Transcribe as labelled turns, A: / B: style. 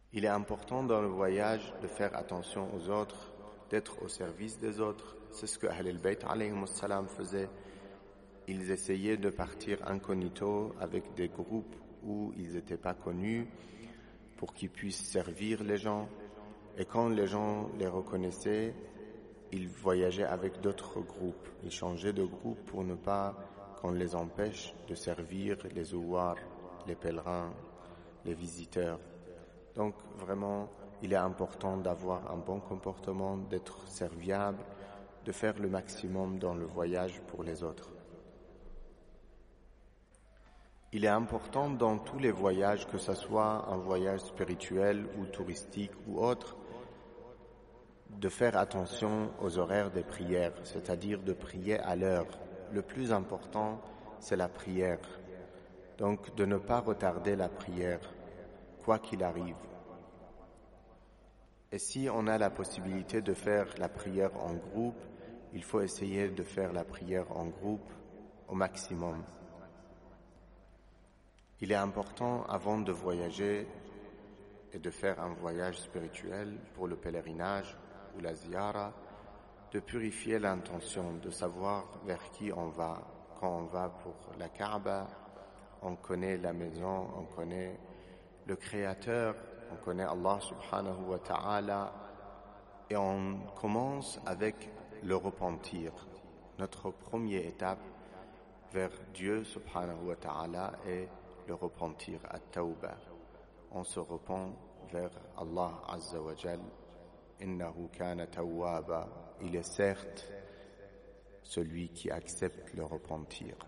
A: Il est important dans le voyage de faire attention aux autres, d'être au service des autres. C'est ce que Ahl al-Bayt alayhimus salam faisaient. Ils essayaient de partir incognito avec des groupes où ils n'étaient pas connus pour qu'ils puissent servir les gens. Et quand les gens les reconnaissaient, ils voyageaient avec d'autres groupes. Ils changeaient de groupe pour ne pas qu'on les empêche de servir les zouars, les pèlerins, les visiteurs. Donc vraiment, il est important d'avoir un bon comportement, d'être serviable, de faire le maximum dans le voyage pour les autres. Il est important dans tous les voyages, que ce soit un voyage spirituel ou touristique ou autre, de faire attention aux horaires des prières, c'est-à-dire de prier à l'heure. Le plus important, c'est la prière. Donc, de ne pas retarder la prière, quoi qu'il arrive. Et si on a la possibilité de faire la prière en groupe, il faut essayer de faire la prière en groupe au maximum. Il est important, avant de voyager et de faire un voyage spirituel pour le pèlerinage ou la ziyara, de purifier l'intention, de savoir vers qui on va. Quand on va pour la Kaaba, on connaît la maison, on connaît le Créateur, on connaît Allah subhanahu wa ta'ala, et on commence avec le repentir. Notre première étape vers Dieu subhanahu wa ta'ala est le repentir, at-tawbah. On se repent vers Allah azza wa jal. Innahu kana tawwaba. Il est certes celui qui accepte le repentir.